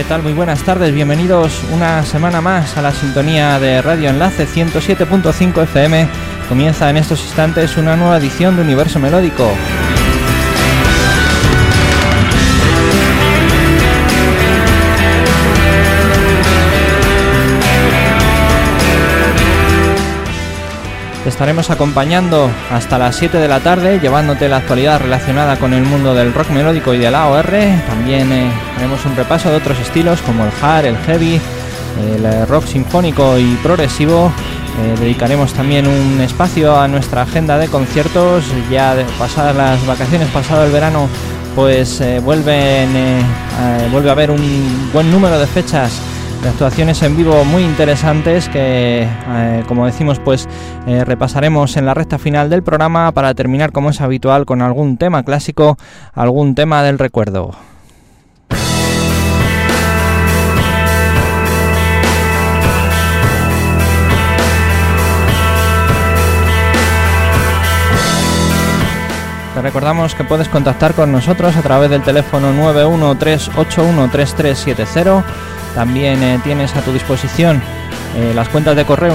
tal? Muy buenas tardes, bienvenidos una semana más a la sintonía de Radio Enlace 107.5 FM. Comienza en estos instantes una nueva edición de Universo Melódico. Te estaremos acompañando hasta las 7 de la tarde, llevándote la actualidad relacionada con el mundo del rock melódico y del AOR. También haremos un repaso de otros estilos como el hard, el heavy, el rock sinfónico y progresivo. Dedicaremos también un espacio a nuestra agenda de conciertos. Ya pasadas las vacaciones, pasado el verano, pues vuelve a haber un buen número de fechas de actuaciones en vivo muy interesantes que, como decimos, pues repasaremos en la recta final del programa para terminar, como es habitual, con algún tema clásico, algún tema del recuerdo. Te recordamos que puedes contactar con nosotros a través del teléfono 913813370. También tienes a tu disposición las cuentas de correo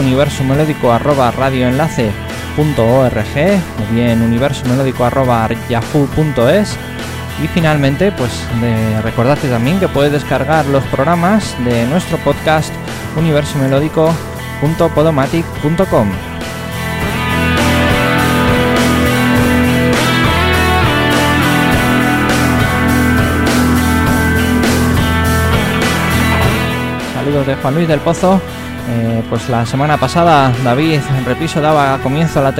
universomelódico@radioenlace.org o bien universomelódico@yahoo.es. Y finalmente, pues recordarte también que puedes descargar los programas de nuestro podcast universomelódico.podomatic.com. Saludos de Juan Luis del Pozo. Pues la semana pasada David Repiso daba comienzo a la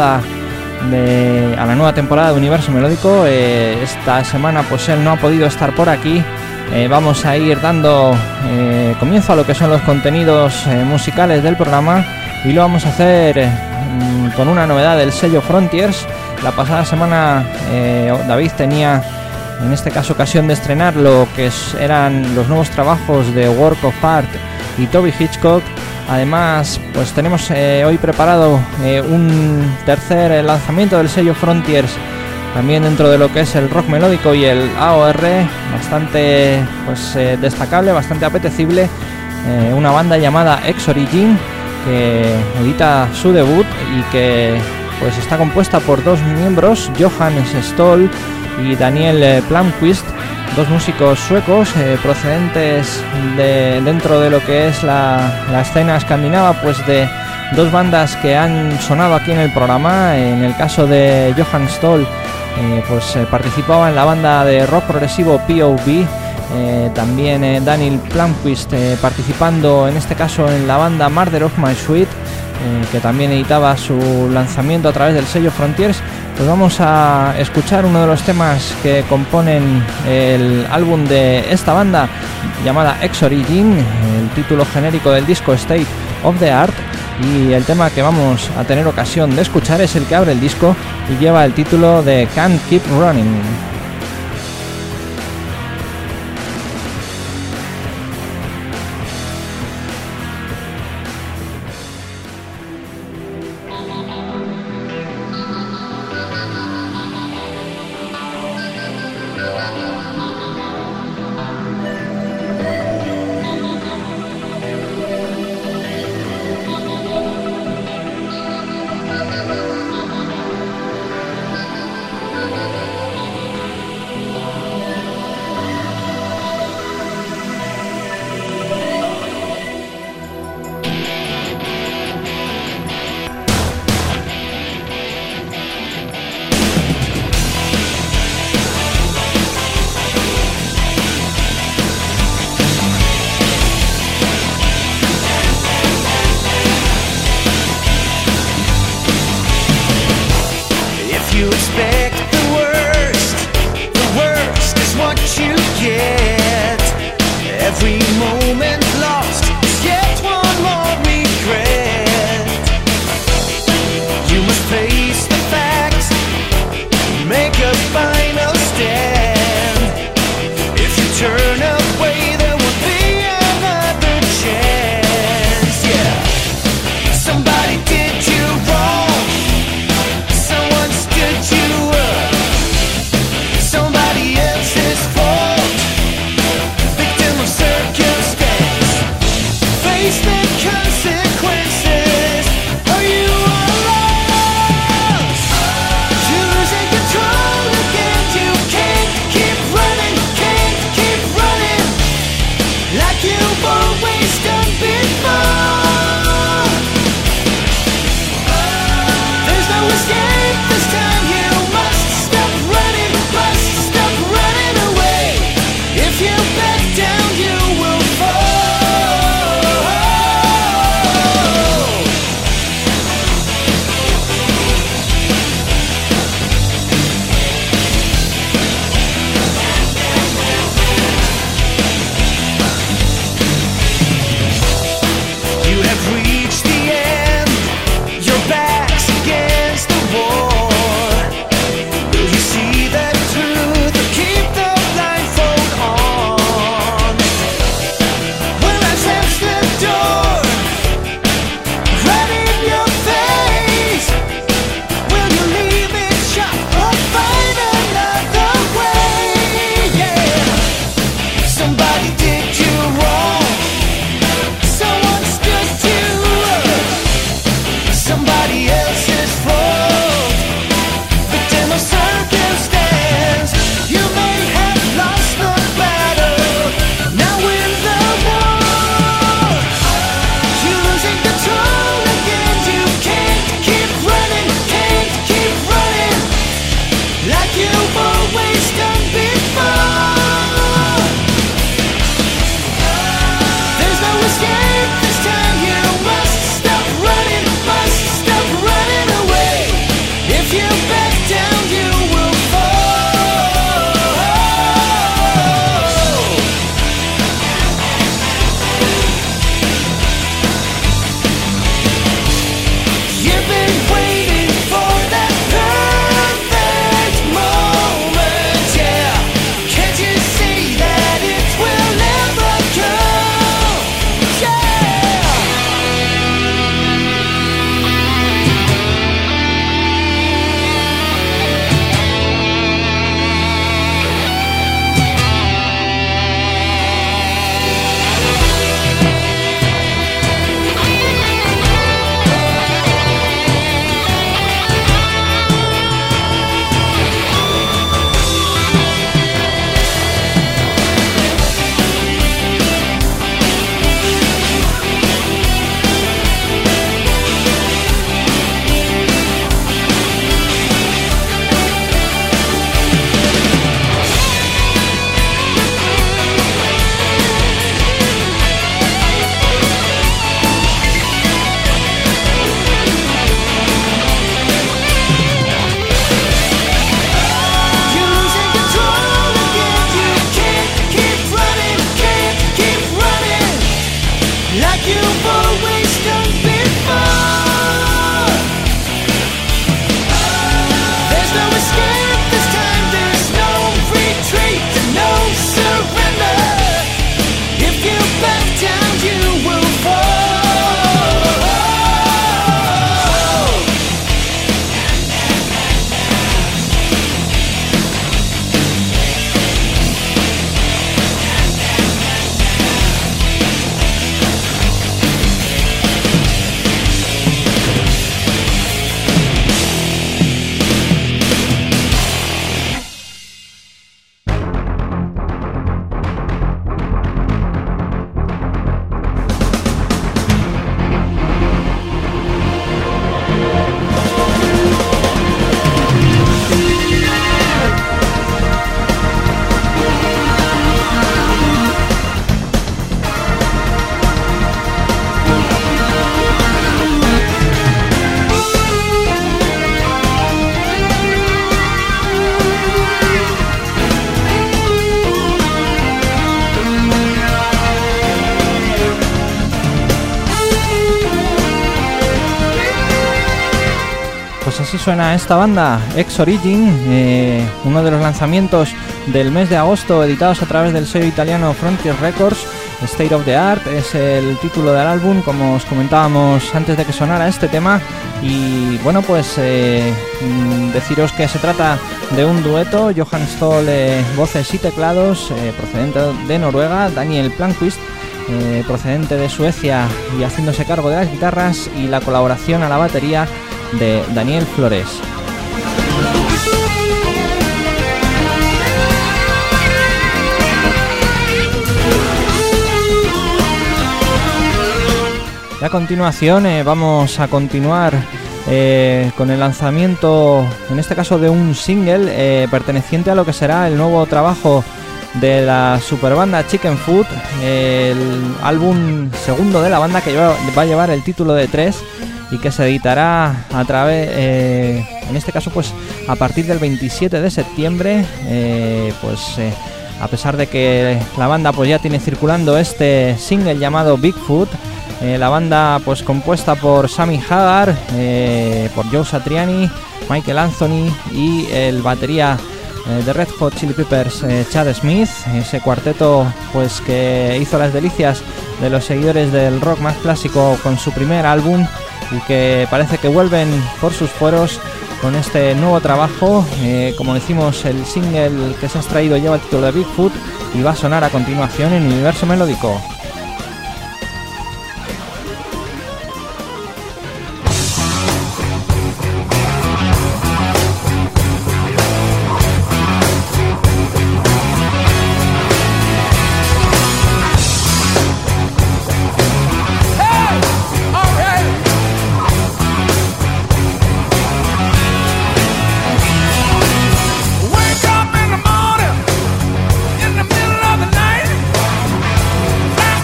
nueva temporada de Universo Melódico. Esta semana pues él no ha podido estar por aquí. Vamos a ir dando comienzo a lo que son los contenidos musicales del programa, y lo vamos a hacer con una novedad del sello Frontiers. La pasada semana David tenía, en este caso, ocasión de estrenar lo que eran los nuevos trabajos de Work of Art y Toby Hitchcock. Además, pues tenemos hoy preparado un tercer lanzamiento del sello Frontiers, también dentro de lo que es el rock melódico y el AOR, bastante destacable, bastante apetecible. Una banda llamada Ex-Origin, que edita su debut y que pues está compuesta por dos miembros, Johannes Stoll y Daniel Plumquist, dos músicos suecos procedentes de dentro de lo que es la escena escandinava, pues de dos bandas que han sonado aquí en el programa. En el caso de Johannes Stoll, participaba en la banda de rock progresivo POV. También Daniel Plumquist participando en este caso en la banda Murder of My Sweet, que también editaba su lanzamiento a través del sello Frontiers. Pues vamos a escuchar uno de los temas que componen el álbum de esta banda llamada Ex-Origin, el título genérico del disco State of the Art, y el tema que vamos a tener ocasión de escuchar es el que abre el disco y lleva el título de Can't Keep Running. pues así suena esta banda, Ex Origin, uno de los lanzamientos del mes de agosto editados a través del sello italiano Frontier Records. State of the Art es el título del álbum, como os comentábamos antes de que sonara este tema. Y bueno, pues deciros que se trata de un dueto: Johan Stoll, voces y teclados, procedente de Noruega; Daniel Planquist, procedente de Suecia y haciéndose cargo de las guitarras, y la colaboración a la batería de Daniel Flores. A continuación vamos a continuar con el lanzamiento, en este caso de un single perteneciente a lo que será el nuevo trabajo de la superbanda Chicken Foot, el álbum segundo de la banda, que va a llevar el título de 3 y que se editará a través, en este caso pues a partir del 27 de septiembre, a pesar de que la banda pues ya tiene circulando este single llamado Bigfoot. La banda pues compuesta por Sammy Hagar, por Joe Satriani, Michael Anthony y el batería de Red Hot Chili Peppers, Chad Smith, ese cuarteto pues que hizo las delicias de los seguidores del rock más clásico con su primer álbum, y que parece que vuelven por sus fueros con este nuevo trabajo. Como decimos, el single que se ha extraído lleva el título de Bigfoot y va a sonar a continuación en Universo Melódico. In the middle of the night,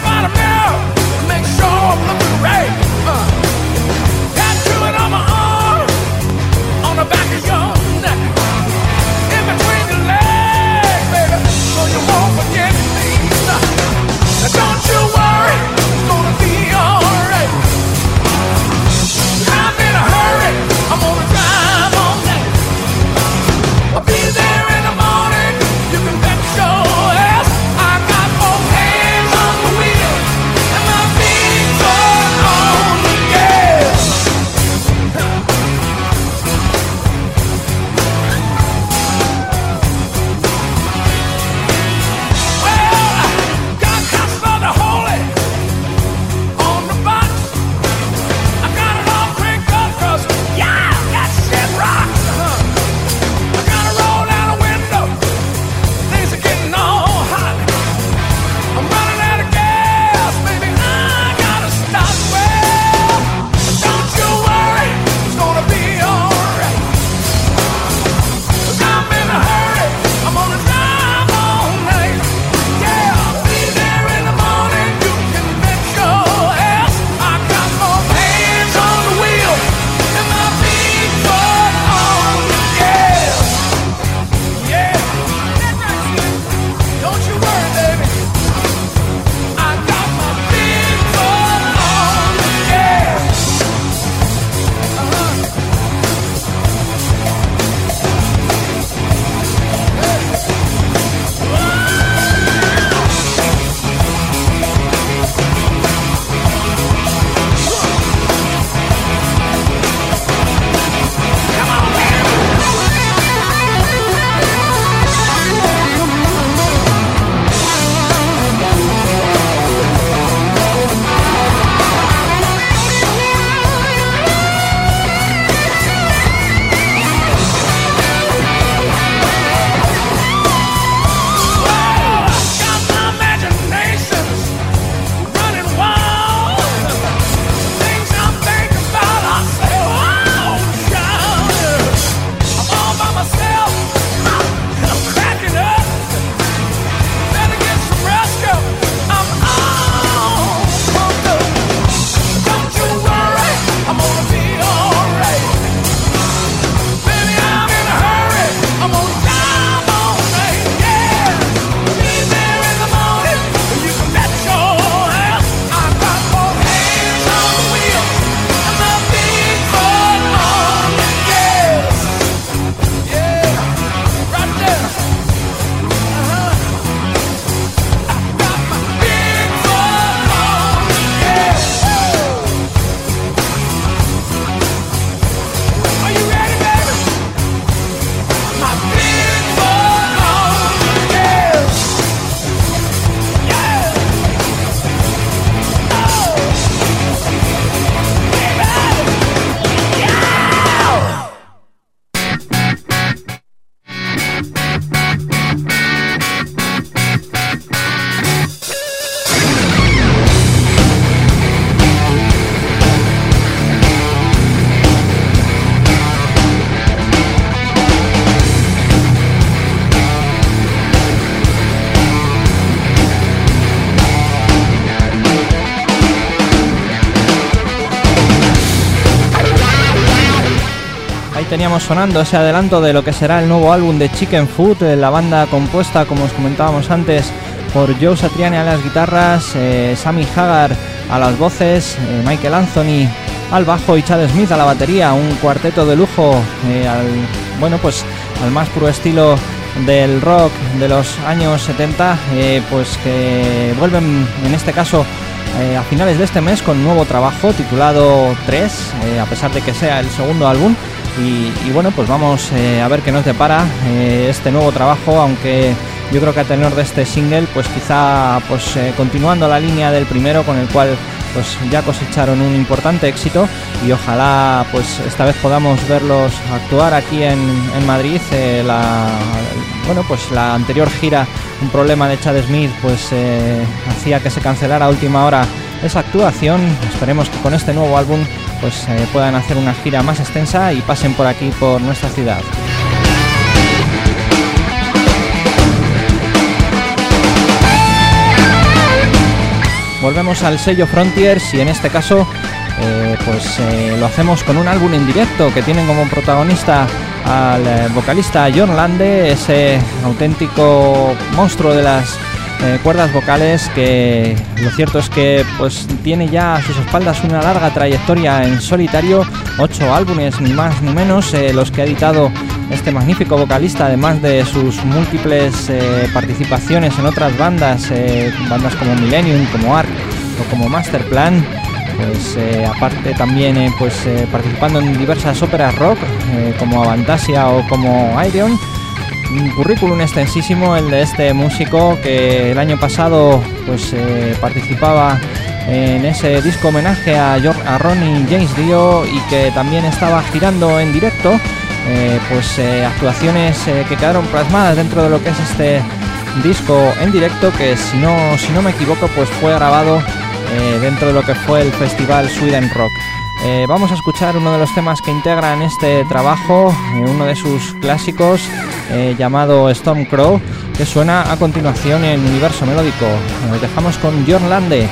teníamos sonando ese adelanto de lo que será el nuevo álbum de Chicken Food, la banda compuesta, como os comentábamos antes, por Joe Satriani a las guitarras, Sammy Hagar a las voces, Michael Anthony al bajo y Chad Smith a la batería, un cuarteto de lujo al más puro estilo del rock de los años 70, pues que vuelven en este caso a finales de este mes con un nuevo trabajo titulado 3, a pesar de que sea el segundo álbum. Y bueno, pues vamos a ver qué nos depara este nuevo trabajo, aunque yo creo que a tenor de este single, pues quizá continuando la línea del primero, con el cual pues ya cosecharon un importante éxito, y ojalá pues esta vez podamos verlos actuar aquí en Madrid. La anterior gira, un problema de Chad Smith, pues hacía que se cancelara a última hora esa actuación. Esperemos que con este nuevo álbum pues puedan hacer una gira más extensa y pasen por aquí, por nuestra ciudad. Volvemos al sello Frontiers, y en este caso lo hacemos con un álbum en directo que tienen como protagonista al vocalista John Lande, ese auténtico monstruo de las cuerdas vocales, que lo cierto es que pues tiene ya a sus espaldas una larga trayectoria en solitario, 8 álbumes ni más ni menos los que ha editado este magnífico vocalista, además de sus múltiples participaciones en otras bandas como Millennium, como Ark o como Masterplan. Pues aparte también participando en diversas óperas rock como Avantasia o como Ayreon. Un currículum extensísimo el de este músico, que el año pasado pues participaba en ese disco homenaje a Ronnie James Dio, y que también estaba girando en directo actuaciones que quedaron plasmadas dentro de lo que es este disco en directo, que si no me equivoco pues fue grabado dentro de lo que fue el festival Sweden Rock. Vamos a escuchar uno de los temas que integran este trabajo, uno de sus clásicos llamado Storm Crow, que suena a continuación en Universo Melódico. Nos dejamos con John Lande.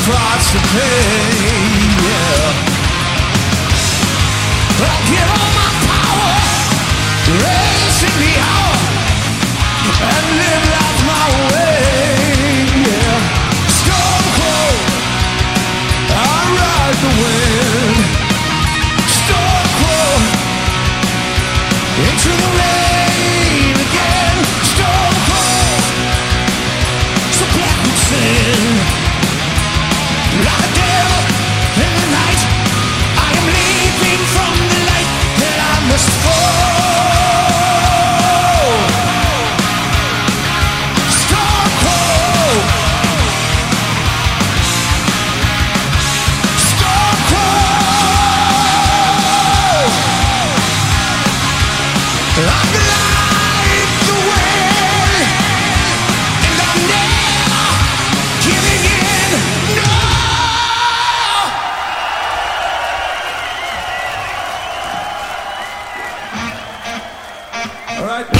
price to pay, yeah. I'll give all my power, race in the hour, and live life my way, yeah. Stone cold, I ride the wind. Stone cold, into the rain again. Stone cold, so black with sin. Like a devil in the night, I am leaping from the light that I must fall. Stone cold, stone cold. I'm like the wind, and I'm never giving in. No. All right.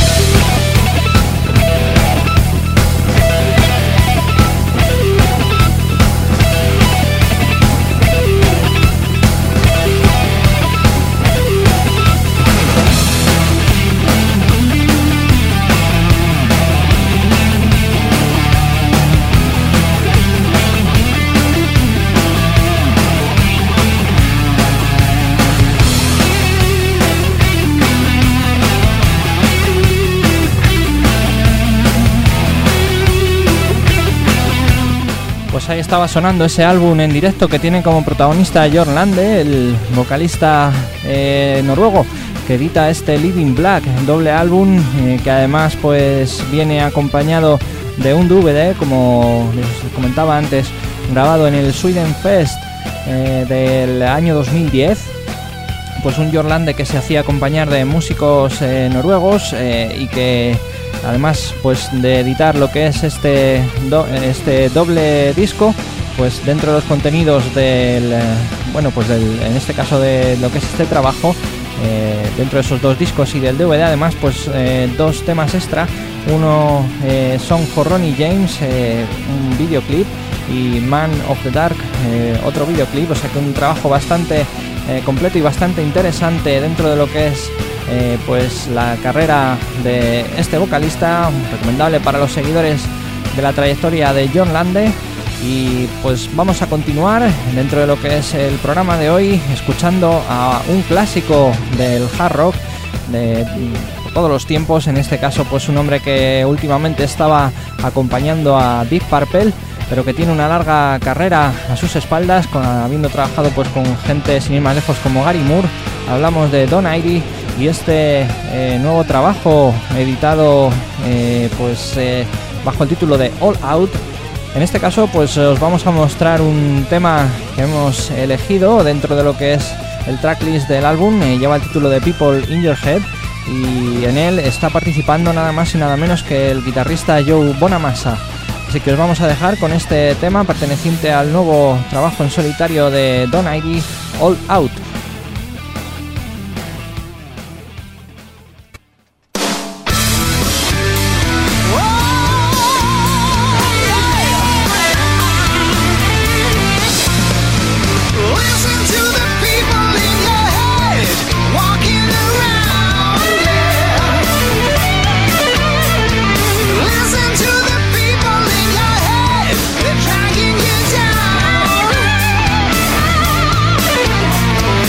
Pues ahí estaba sonando ese álbum en directo que tiene como protagonista Jørn Lande, el vocalista noruego, que edita este Living Black, doble álbum que además pues viene acompañado de un DVD, como les comentaba antes, grabado en el Sweden Fest del año 2010. Pues un Jørn Lande que se hacía acompañar de músicos noruegos y que además pues de editar lo que es este doble disco, pues dentro de los contenidos del en este caso de lo que es este trabajo, dentro de esos dos discos y del DVD además pues dos temas extra, uno Song for Ronnie James, un videoclip, y Man of the Dark, otro videoclip, o sea que un trabajo bastante completo y bastante interesante dentro de lo que es pues la carrera de este vocalista, recomendable para los seguidores de la trayectoria de Jørn Lande. Y pues vamos a continuar dentro de lo que es el programa de hoy, escuchando a un clásico del hard rock de todos los tiempos, en este caso pues un hombre que últimamente estaba acompañando a Deep Purple, pero que tiene una larga carrera a sus espaldas, habiendo trabajado pues con gente sin ir más lejos como Gary Moore. Hablamos de Don Airey y este nuevo trabajo editado bajo el título de All Out. En este caso pues os vamos a mostrar un tema que hemos elegido dentro de lo que es el tracklist del álbum. Lleva el título de People in Your Head y en él está participando nada más y nada menos que el guitarrista Joe Bonamassa. Así que os vamos a dejar con este tema perteneciente al nuevo trabajo en solitario de Don Airey, All Out. Dragging you down.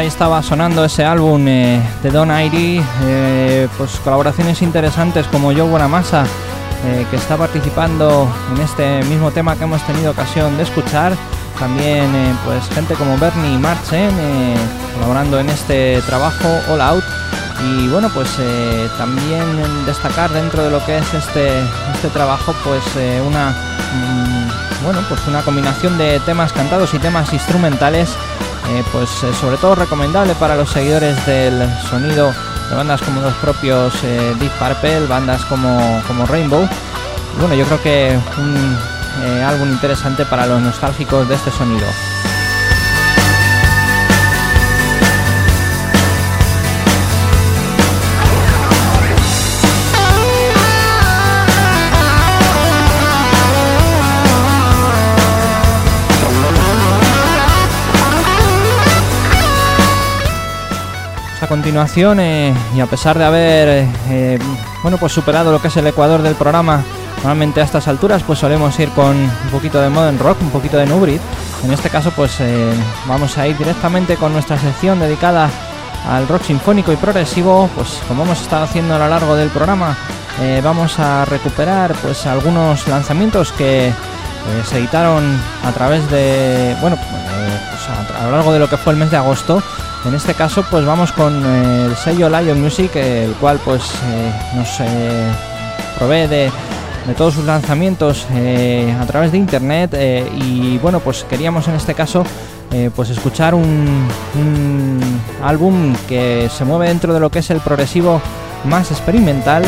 ahí estaba sonando ese álbum de Don Airy, pues colaboraciones interesantes como Joe Bonamassa, que está participando en este mismo tema que hemos tenido ocasión de escuchar. También pues gente como Bernie Marchen colaborando en este trabajo All Out. Y bueno, pues también destacar dentro de lo que es este trabajo, pues una combinación de temas cantados y temas instrumentales, sobre todo recomendable para los seguidores del sonido de bandas como los propios Deep Purple, bandas como Rainbow. Y bueno, yo creo que un álbum interesante para los nostálgicos de este sonido. A continuación, y a pesar de haber superado lo que es el ecuador del programa, normalmente a estas alturas pues solemos ir con un poquito de modern rock, un poquito de New Breed. En este caso pues vamos a ir directamente con nuestra sección dedicada al rock sinfónico y progresivo. Pues como hemos estado haciendo a lo largo del programa, vamos a recuperar pues algunos lanzamientos que se editaron a través de a lo largo de lo que fue el mes de agosto. En este caso pues vamos con el sello Lion Music, el cual pues nos provee de todos sus lanzamientos a través de internet, y bueno, pues queríamos en este caso pues escuchar un álbum que se mueve dentro de lo que es el progresivo más experimental.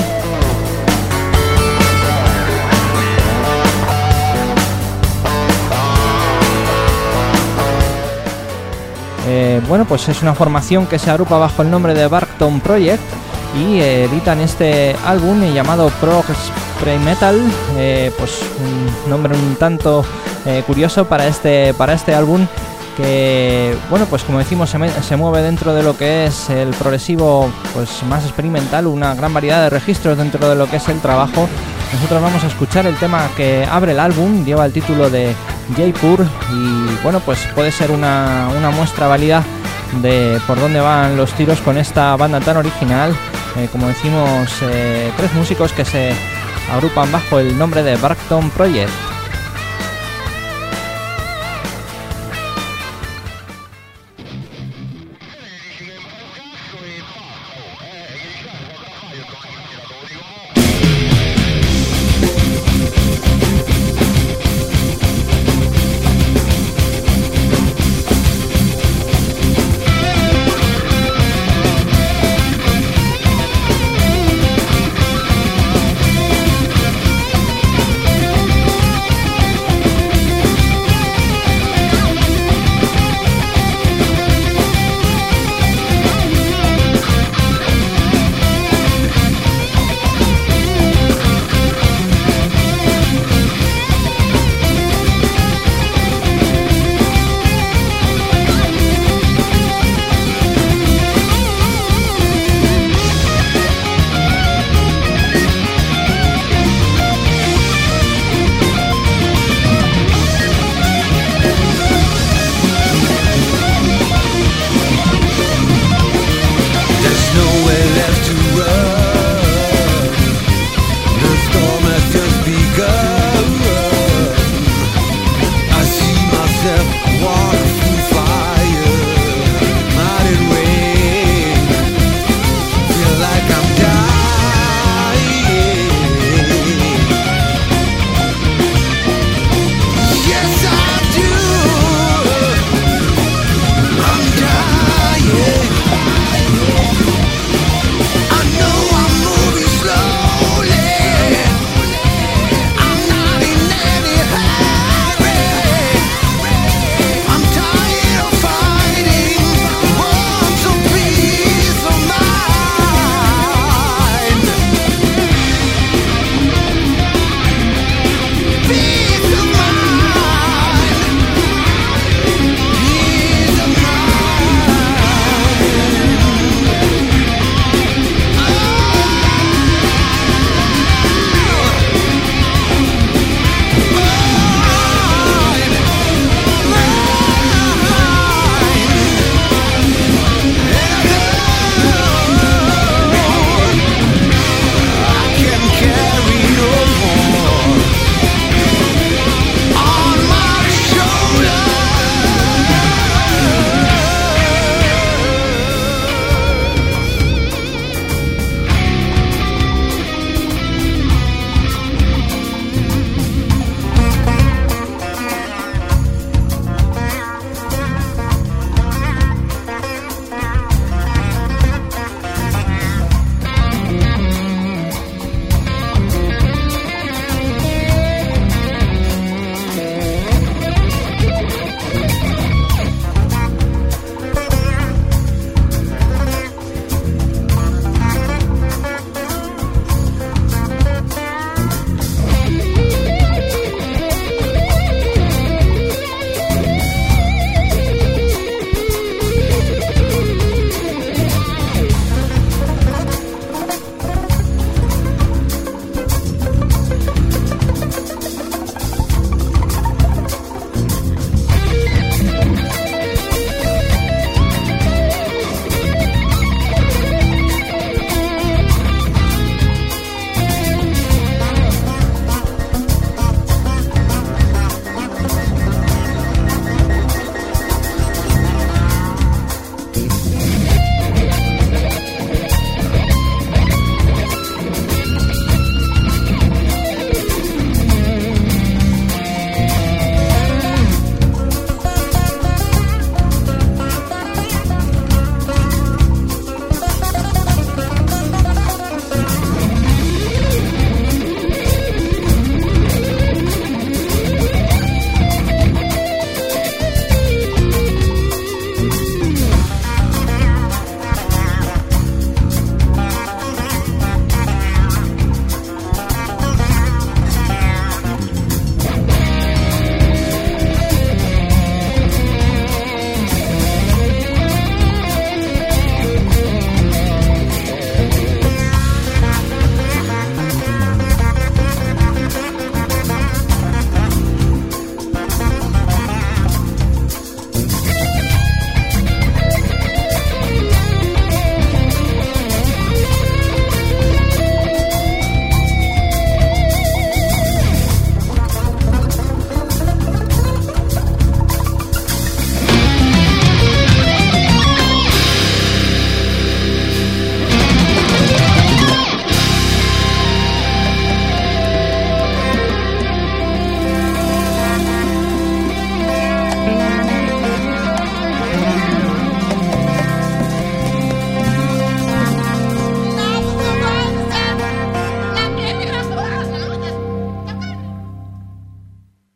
Pues es una formación que se agrupa bajo el nombre de Barkton Project y editan este álbum llamado Prog Spray Metal, pues un nombre un tanto curioso para este álbum, que bueno, pues como decimos se mueve dentro de lo que es el progresivo pues más experimental, una gran variedad de registros dentro de lo que es el trabajo. Nosotros vamos a escuchar el tema que abre el álbum, lleva el título de Jaipur, y bueno, pues puede ser una muestra válida de por dónde van los tiros con esta banda tan original. Como decimos, 3 músicos que se agrupan bajo el nombre de Barkton Project.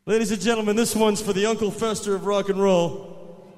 Ladies and gentlemen, this one's for the Uncle Fester of rock and roll.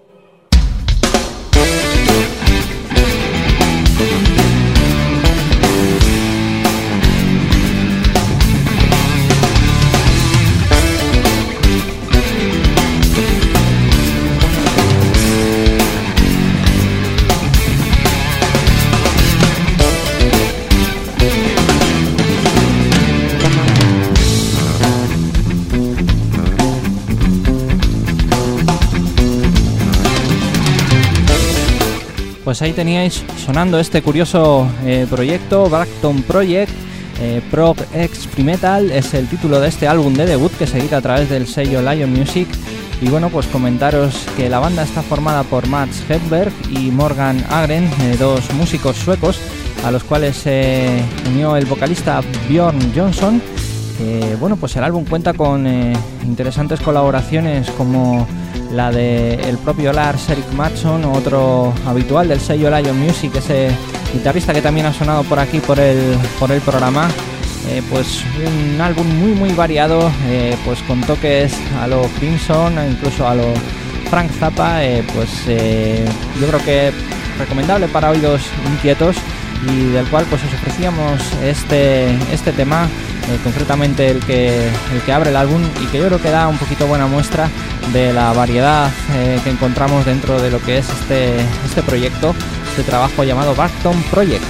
Pues ahí teníais sonando este curioso proyecto, Bracton Project, Prog Experimental, es el título de este álbum de debut que se edita a través del sello Lion Music. Y bueno, pues comentaros que la banda está formada por Mats Hedberg y Morgan Agren, dos músicos suecos a los cuales se unió el vocalista Björn Johnson. Bueno, pues el álbum cuenta con interesantes colaboraciones como la del propio Lars Erik Mattsson, otro habitual del sello Lion Music, ese guitarrista que también ha sonado por aquí por el programa. Pues un álbum muy variado, pues con toques a lo Crimson, incluso a lo Frank Zappa, yo creo que recomendable para oídos inquietos, y del cual pues os ofrecíamos este tema, concretamente el que abre el álbum, y que yo creo que da un poquito buena muestra de la variedad que encontramos dentro de lo que es este proyecto, este trabajo llamado Bracton Project.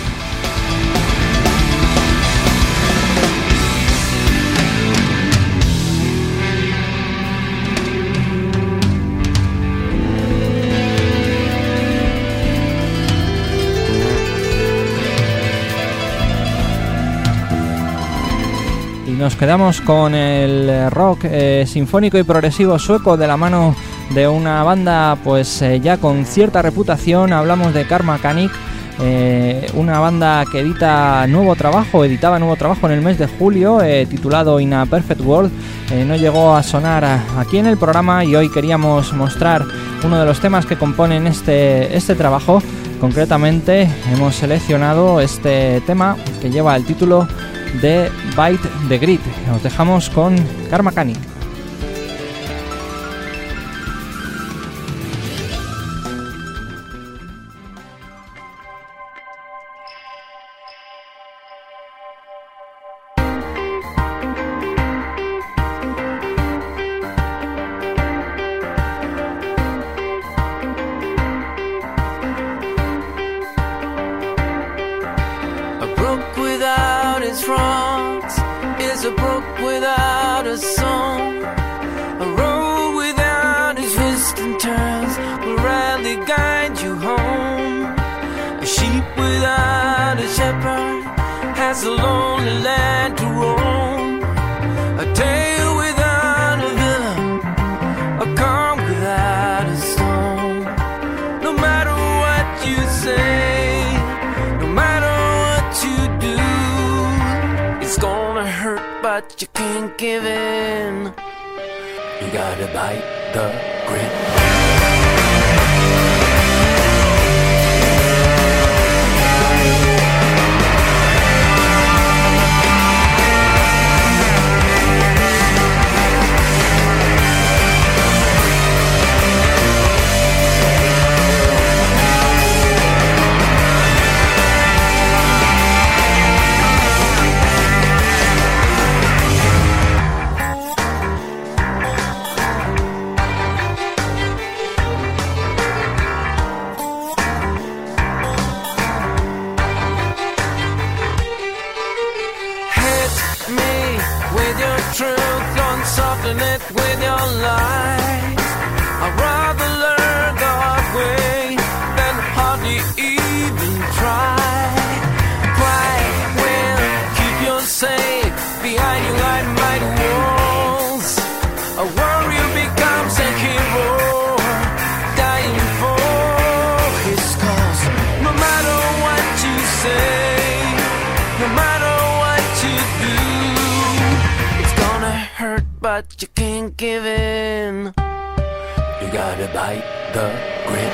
Nos quedamos con el rock sinfónico y progresivo sueco de la mano de una banda pues ya con cierta reputación. Hablamos de Karma Mechanic, una banda que editaba nuevo trabajo en el mes de julio, titulado In a Perfect World. No llegó a sonar aquí en el programa y hoy queríamos mostrar uno de los temas que componen este trabajo. Concretamente hemos seleccionado este tema que lleva el título de Bite the Grid. Nos dejamos con Karma Mechanic. But you can't give in. You gotta bite the grid. Soften it with your lies. I'd rather learn the hard way than hardly even try. Quiet will keep you safe behind your light walls. A warrior becomes a hero, dying for his cause. No matter what you say, no matter what you do, it's gonna hurt, but you can't give in. You gotta bite the grid.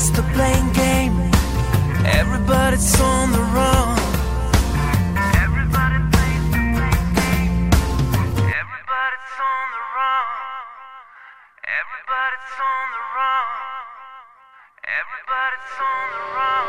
just a blame game. Everybody's on the run. Everybody plays the blame game. Everybody's on the run. Everybody's on the run. Everybody's on the run.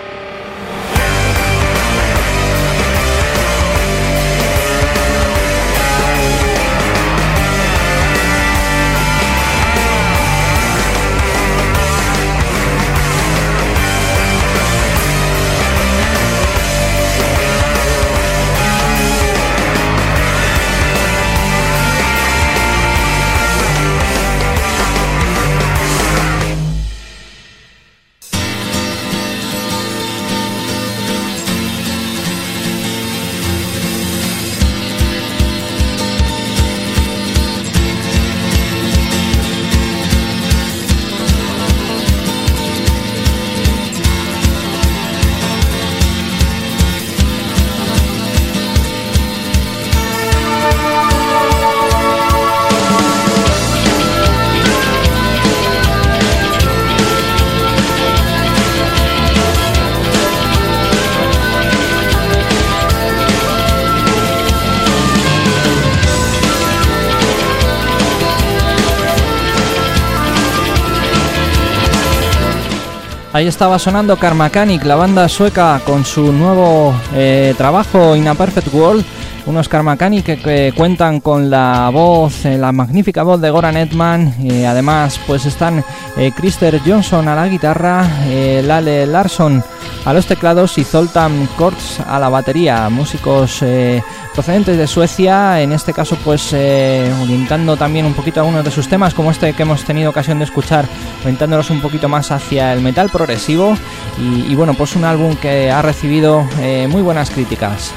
Ahí estaba sonando Car Mechanic, la banda sueca, con su nuevo trabajo In a Perfect World. Unos Car Mechanic que cuentan con la voz, la magnífica voz de Goran Edman. Además, pues están Christer Johnson a la guitarra, Lale Larsson a los teclados y Zoltan Korts a la batería. Músicos procedentes de Suecia, en este caso pues orientando también un poquito algunos de sus temas, como este que hemos tenido ocasión de escuchar, orientándolos un poquito más hacia el metal progresivo. Y bueno, pues un álbum que ha recibido muy buenas críticas.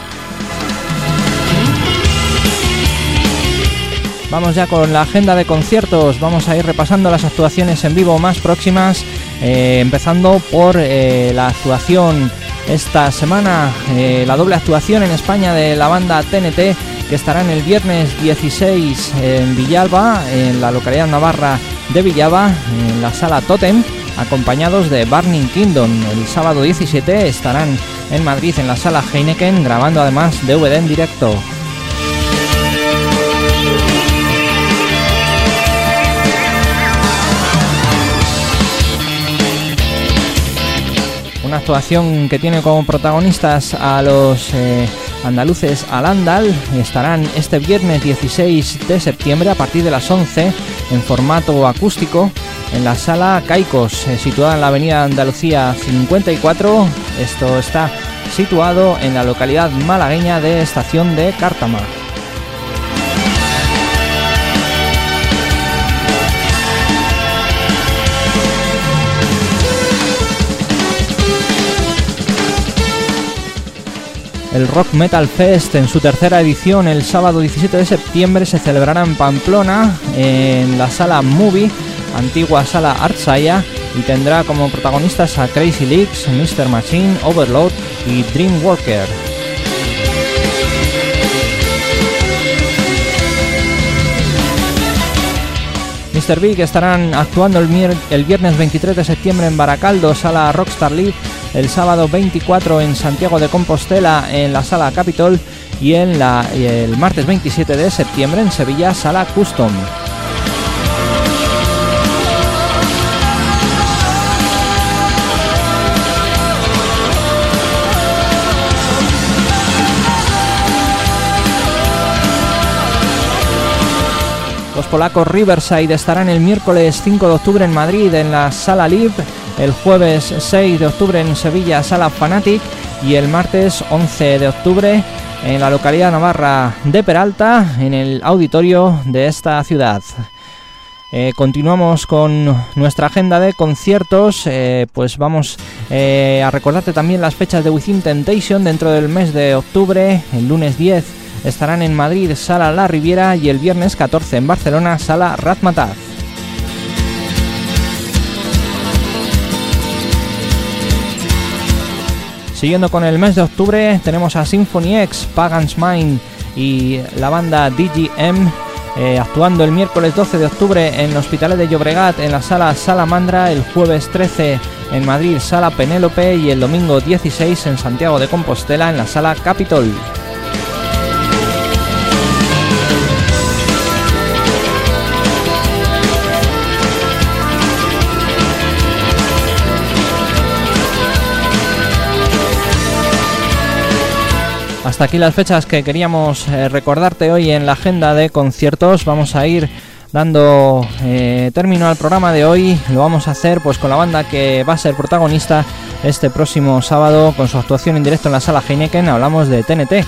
Vamos ya con la agenda de conciertos, vamos a ir repasando las actuaciones en vivo más próximas, empezando por la actuación esta semana, la doble actuación en España de la banda TNT, que estarán el viernes 16 en Villalba, en la localidad navarra de Villaba, en la sala Totem, acompañados de Burning Kingdom. El sábado 17 estarán en Madrid en la sala Heineken, grabando además DVD en directo. Una actuación que tiene como protagonistas a los andaluces Alandal. Estarán este viernes 16 de septiembre a partir de las 11 en formato acústico en la sala Caicos, situada en la avenida Andalucía 54. Esto está situado en la localidad malagueña de Estación de Cártama. El Rock Metal Fest en su tercera edición el sábado 17 de septiembre se celebrará en Pamplona, en la sala Movie, antigua sala Artsaya, y tendrá como protagonistas a Crazy Leaks, Mr. Machine, Overload y Dreamwalker. Mr. Big estarán actuando el viernes 23 de septiembre en Baracaldo, sala Rockstar Live, el sábado 24 en Santiago de Compostela en la sala Capitol y el martes 27 de septiembre en Sevilla, sala Custom. Los polacos Riverside estarán el miércoles 5 de octubre en Madrid en la sala Live, el jueves 6 de octubre en Sevilla, sala Fanatic, y el martes 11 de octubre en la localidad navarra de Peralta, en el auditorio de esta ciudad. Continuamos con nuestra agenda de conciertos, pues vamos a recordarte también las fechas de Within Temptation dentro del mes de octubre. El lunes 10 estarán en Madrid, sala La Riviera, y el viernes 14 en Barcelona, sala Razmataz. Siguiendo con el mes de octubre, tenemos a Symphony X, Pagan's Mind y la banda DGM actuando el miércoles 12 de octubre en Hospitalet de Llobregat en la sala Salamandra, el jueves 13 en Madrid, Sala Penélope, y el domingo 16 en Santiago de Compostela, en la Sala Capitol. Hasta aquí las fechas que queríamos recordarte hoy en la agenda de conciertos. Vamos a ir dando término al programa de hoy. Lo vamos a hacer pues con la banda que va a ser protagonista este próximo sábado con su actuación en directo en la Sala Heineken. Hablamos de TNT.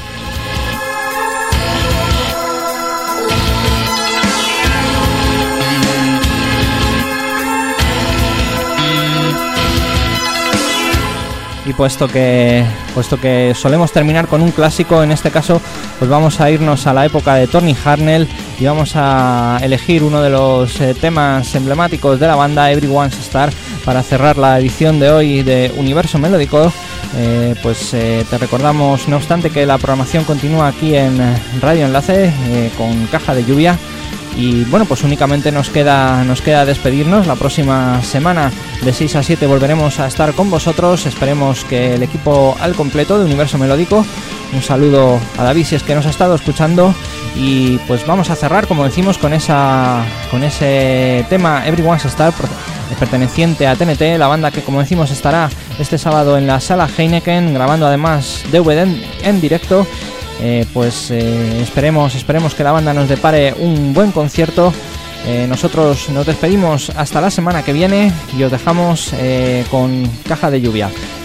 Y puesto que solemos terminar con un clásico, en este caso pues vamos a irnos a la época de Tony Harnell y vamos a elegir uno de los temas emblemáticos de la banda, Everyone's Star, para cerrar la edición de hoy de Universo Melódico. Te recordamos, no obstante, que la programación continúa aquí en Radio Enlace con Caja de Lluvia. Y bueno, pues únicamente nos queda despedirnos. La próxima semana de 6 a 7 volveremos a estar con vosotros. Esperemos que el equipo al completo de Universo Melódico. Un saludo a David si es que nos ha estado escuchando. Y pues vamos a cerrar, como decimos, con ese tema Everyone's Star, perteneciente a TNT, la banda que, como decimos, estará este sábado en la Sala Heineken, grabando además DVD en directo. Esperemos que la banda nos depare un buen concierto. Nosotros nos despedimos hasta la semana que viene y os dejamos con Caja de Lluvia.